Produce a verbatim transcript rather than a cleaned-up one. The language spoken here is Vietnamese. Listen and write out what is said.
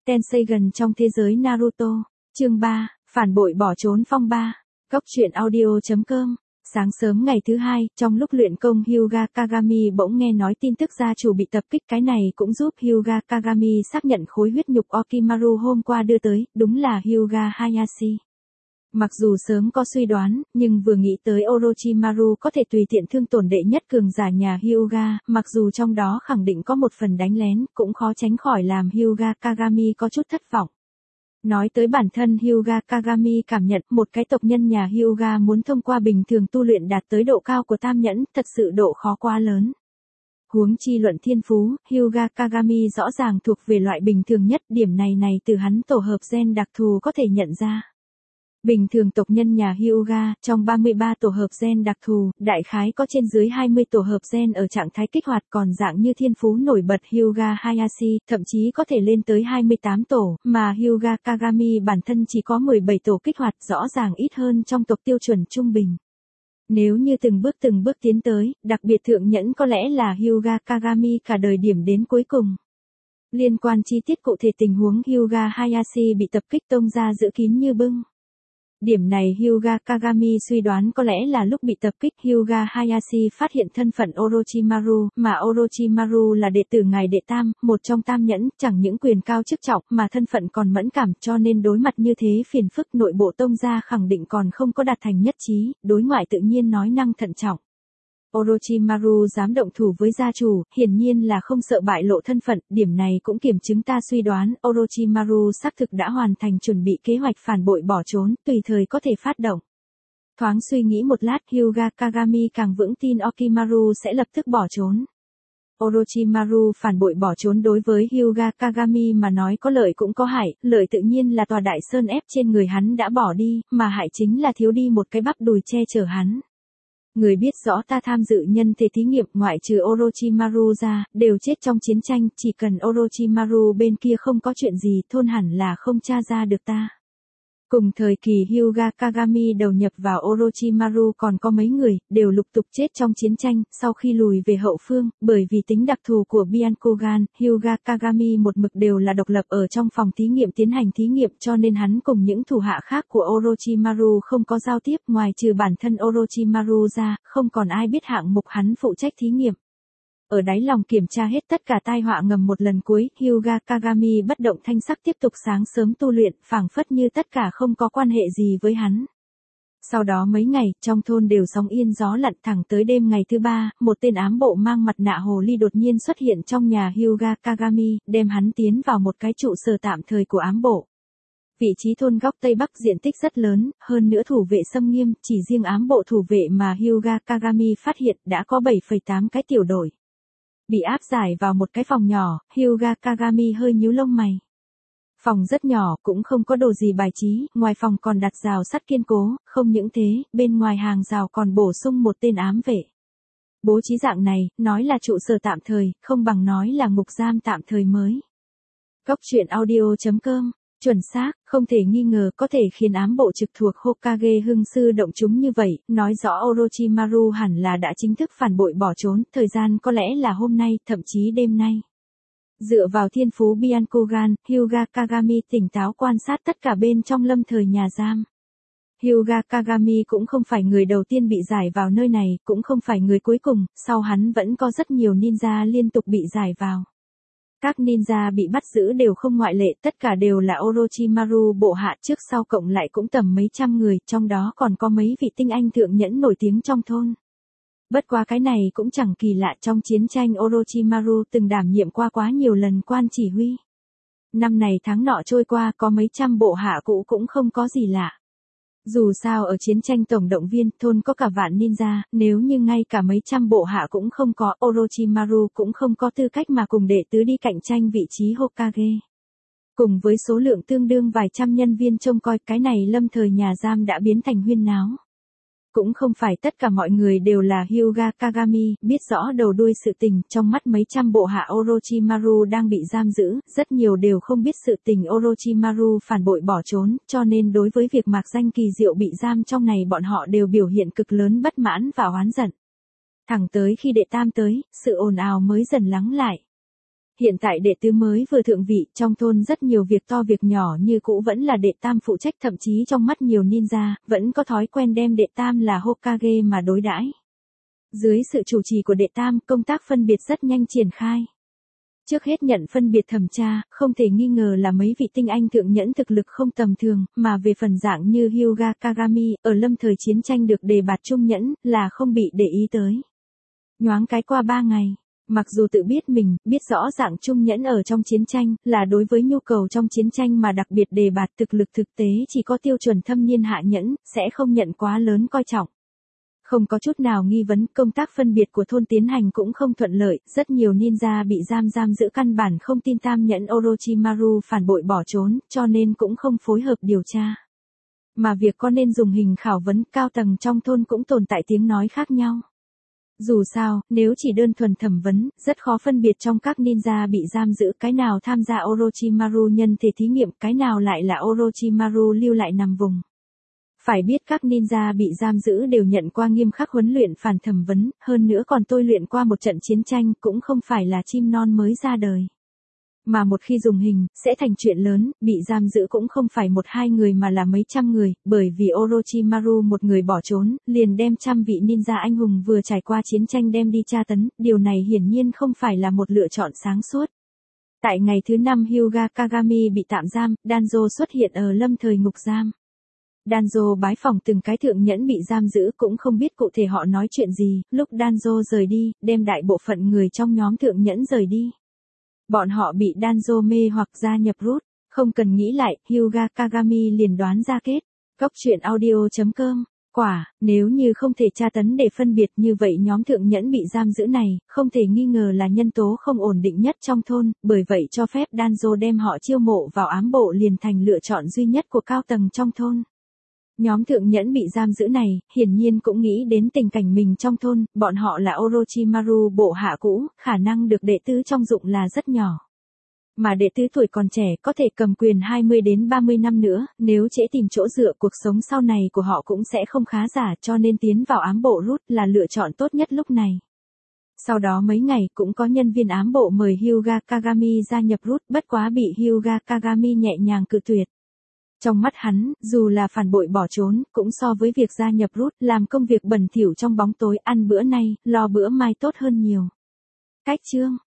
Tenseigan trong thế giới Naruto. Chương ba, phản bội bỏ trốn phong ba. Góc truyện audio chấm com. Sáng sớm ngày thứ hai, trong lúc luyện công Hyuga Kagami bỗng nghe nói tin tức gia chủ bị tập kích, cái này cũng giúp Hyuga Kagami xác nhận khối huyết nhục Okimaru hôm qua đưa tới, đúng là Hyuga Hayashi. Mặc dù sớm có suy đoán, nhưng vừa nghĩ tới Orochimaru có thể tùy tiện thương tổn đệ nhất cường giả nhà Hyuga, mặc dù trong đó khẳng định có một phần đánh lén, cũng khó tránh khỏi làm Hyuga Kagami có chút thất vọng. Nói tới bản thân Hyuga Kagami cảm nhận một cái tộc nhân nhà Hyuga muốn thông qua bình thường tu luyện đạt tới độ cao của tam nhẫn, thật sự độ khó quá lớn. Huống chi luận thiên phú, Hyuga Kagami rõ ràng thuộc về loại bình thường nhất, điểm này này từ hắn tổ hợp gen đặc thù có thể nhận ra. Bình thường tộc nhân nhà Hyuga, trong ba mươi ba tổ hợp gen đặc thù, đại khái có trên dưới hai mươi tổ hợp gen ở trạng thái kích hoạt, còn dạng như thiên phú nổi bật Hyuga Hayashi, thậm chí có thể lên tới hai mươi tám tổ, mà Hyuga Kagami bản thân chỉ có mười bảy tổ kích hoạt, rõ ràng ít hơn trong tộc tiêu chuẩn trung bình. Nếu như từng bước từng bước tiến tới, đặc biệt thượng nhẫn có lẽ là Hyuga Kagami cả đời điểm đến cuối cùng. Liên quan chi tiết cụ thể tình huống Hyuga Hayashi bị tập kích tông ra giữ kín như bưng. Điểm này Hyuga Kagami suy đoán có lẽ là lúc bị tập kích Hyuga Hayashi phát hiện thân phận Orochimaru, mà Orochimaru là đệ tử ngài đệ tam, một trong tam nhẫn, chẳng những quyền cao chức trọng mà thân phận còn mẫn cảm, cho nên đối mặt như thế phiền phức nội bộ tông gia khẳng định còn không có đạt thành nhất trí, đối ngoại tự nhiên nói năng thận trọng. Orochimaru dám động thủ với gia chủ, hiển nhiên là không sợ bại lộ thân phận, điểm này cũng kiểm chứng ta suy đoán Orochimaru xác thực đã hoàn thành chuẩn bị kế hoạch phản bội bỏ trốn, tùy thời có thể phát động. Thoáng suy nghĩ một lát, Hyuga Kagami càng vững tin Okimaru sẽ lập tức bỏ trốn. Orochimaru phản bội bỏ trốn đối với Hyuga Kagami mà nói có lợi cũng có hại, lợi tự nhiên là tòa đại sơn ép trên người hắn đã bỏ đi, mà hại chính là thiếu đi một cái bắp đùi che chở hắn. Người biết rõ ta tham dự nhân thể thí nghiệm ngoại trừ Orochimaru ra, đều chết trong chiến tranh, chỉ cần Orochimaru bên kia không có chuyện gì thôn hẳn là không tra ra được ta. Cùng thời kỳ Hyuga Kagami đầu nhập vào Orochimaru còn có mấy người, đều lục tục chết trong chiến tranh, sau khi lùi về hậu phương, bởi vì tính đặc thù của Byakugan, Hyuga Kagami một mực đều là độc lập ở trong phòng thí nghiệm tiến hành thí nghiệm cho nên hắn cùng những thủ hạ khác của Orochimaru không có giao tiếp, ngoài trừ bản thân Orochimaru ra, không còn ai biết hạng mục hắn phụ trách thí nghiệm. Ở đáy lòng kiểm tra hết tất cả tai họa ngầm một lần cuối, Hyuga Kagami bất động thanh sắc tiếp tục sáng sớm tu luyện, phảng phất như tất cả không có quan hệ gì với hắn. Sau đó mấy ngày, trong thôn đều sóng yên gió lặn, thẳng tới đêm ngày thứ ba, một tên ám bộ mang mặt nạ hồ ly đột nhiên xuất hiện trong nhà Hyuga Kagami, đem hắn tiến vào một cái trụ sở tạm thời của ám bộ. Vị trí thôn góc Tây Bắc diện tích rất lớn, hơn nữa thủ vệ xâm nghiêm, chỉ riêng ám bộ thủ vệ mà Hyuga Kagami phát hiện đã có bảy phẩy tám cái tiểu đội. Bị áp giải vào một cái phòng nhỏ, Hyuga Kagami hơi nhíu lông mày. Phòng rất nhỏ, cũng không có đồ gì bài trí, ngoài phòng còn đặt rào sắt kiên cố, không những thế, bên ngoài hàng rào còn bổ sung một tên ám vệ. Bố trí dạng này, nói là trụ sở tạm thời, không bằng nói là ngục giam tạm thời mới. Góc truyện audio chấm com. Chuẩn xác, không thể nghi ngờ có thể khiến ám bộ trực thuộc Hokage hưng sư động chúng như vậy, nói rõ Orochimaru hẳn là đã chính thức phản bội bỏ trốn, thời gian có lẽ là hôm nay, thậm chí đêm nay. Dựa vào thiên phú Byakugan, Hyuga Kagami tỉnh táo quan sát tất cả bên trong lâm thời nhà giam. Hyuga Kagami cũng không phải người đầu tiên bị giải vào nơi này, cũng không phải người cuối cùng, sau hắn vẫn có rất nhiều ninja liên tục bị giải vào. Các ninja bị bắt giữ đều không ngoại lệ, tất cả đều là Orochimaru bộ hạ, trước sau cộng lại cũng tầm mấy trăm người, trong đó còn có mấy vị tinh anh thượng nhẫn nổi tiếng trong thôn. Bất quá cái này cũng chẳng kỳ lạ, trong chiến tranh Orochimaru từng đảm nhiệm qua quá nhiều lần quan chỉ huy. Năm này tháng nọ trôi qua có mấy trăm bộ hạ cũ cũng không có gì lạ. Dù sao ở chiến tranh tổng động viên, thôn có cả vạn ninja, nếu như ngay cả mấy trăm bộ hạ cũng không có, Orochimaru cũng không có tư cách mà cùng đệ tứ đi cạnh tranh vị trí Hokage. Cùng với số lượng tương đương vài trăm nhân viên trông coi, cái này lâm thời nhà giam đã biến thành huyên náo. Cũng không phải tất cả mọi người đều là Hyuga Kagami, biết rõ đầu đuôi sự tình, trong mắt mấy trăm bộ hạ Orochimaru đang bị giam giữ, rất nhiều đều không biết sự tình Orochimaru phản bội bỏ trốn, cho nên đối với việc Mạc Danh Kỳ Diệu bị giam trong này bọn họ đều biểu hiện cực lớn bất mãn và oán giận. Thẳng tới khi đệ tam tới, sự ồn ào mới dần lắng lại. hiện tại đệ tứ mới vừa thượng vị, trong thôn rất nhiều việc to việc nhỏ như cũ vẫn là đệ tam phụ trách, thậm chí trong mắt nhiều ninja, vẫn có thói quen đem đệ tam là Hokage mà đối đãi. Dưới sự chủ trì của đệ tam, công tác phân biệt rất nhanh triển khai. Trước hết nhận phân biệt thẩm tra, không thể nghi ngờ là mấy vị tinh anh thượng nhẫn thực lực không tầm thường, mà về phần dạng như Hyuga Kagami, ở lâm thời chiến tranh được đề bạt trung nhẫn, là không bị để ý tới. Nhoáng cái qua ba ngày, mặc dù tự biết mình, biết rõ dạng trung nhẫn ở trong chiến tranh, là đối với nhu cầu trong chiến tranh mà đặc biệt đề bạt, thực lực thực tế chỉ có tiêu chuẩn thâm niên hạ nhẫn, sẽ không nhận quá lớn coi trọng. Không có chút nào nghi vấn, công tác phân biệt của thôn tiến hành cũng không thuận lợi, rất nhiều ninja bị giam giam giữ, căn bản không tin tam nhẫn Orochimaru phản bội bỏ trốn, cho nên cũng không phối hợp điều tra. Mà việc có nên dùng hình khảo vấn, cao tầng trong thôn cũng tồn tại tiếng nói khác nhau. Dù sao, nếu chỉ đơn thuần thẩm vấn, rất khó phân biệt trong các ninja bị giam giữ, cái nào tham gia Orochimaru nhân thể thí nghiệm, cái nào lại là Orochimaru lưu lại nằm vùng. Phải biết các ninja bị giam giữ đều nhận qua nghiêm khắc huấn luyện phản thẩm vấn, hơn nữa còn tôi luyện qua một trận chiến tranh, cũng không phải là chim non mới ra đời. Mà một khi dùng hình, sẽ thành chuyện lớn, bị giam giữ cũng không phải một hai người mà là mấy trăm người, bởi vì Orochimaru một người bỏ trốn, liền đem trăm vị ninja anh hùng vừa trải qua chiến tranh đem đi tra tấn, điều này hiển nhiên không phải là một lựa chọn sáng suốt. Tại ngày thứ năm Hyuga Kagami bị tạm giam, Danzo xuất hiện ở lâm thời ngục giam. Danzo bái phòng từng cái thượng nhẫn bị giam giữ, cũng không biết cụ thể họ nói chuyện gì, lúc Danzo rời đi, đem đại bộ phận người trong nhóm thượng nhẫn rời đi. Bọn họ bị Danzo mê hoặc gia nhập rút, không cần nghĩ lại, Hyuga Kagami liền đoán ra kết. Cốc truyện audio chấm com, quả, nếu như không thể tra tấn để phân biệt như vậy nhóm thượng nhẫn bị giam giữ này, không thể nghi ngờ là nhân tố không ổn định nhất trong thôn, bởi vậy cho phép Danzo đem họ chiêu mộ vào ám bộ liền thành lựa chọn duy nhất của cao tầng trong thôn. Nhóm thượng nhẫn bị giam giữ này, hiển nhiên cũng nghĩ đến tình cảnh mình trong thôn, bọn họ là Orochimaru bộ hạ cũ, khả năng được đệ tứ trong dụng là rất nhỏ. Mà đệ tứ tuổi còn trẻ có thể cầm quyền hai mươi đến ba mươi năm nữa, nếu trễ tìm chỗ dựa cuộc sống sau này của họ cũng sẽ không khá giả, cho nên tiến vào ám bộ rút là lựa chọn tốt nhất lúc này. Sau đó mấy ngày cũng có nhân viên ám bộ mời Hyuga Kagami gia nhập rút, bất quá bị Hyuga Kagami nhẹ nhàng cự tuyệt. Trong mắt hắn, dù là phản bội bỏ trốn, cũng so với việc gia nhập rút, làm công việc bẩn thỉu trong bóng tối, ăn bữa nay, lo bữa mai tốt hơn nhiều. Cách chương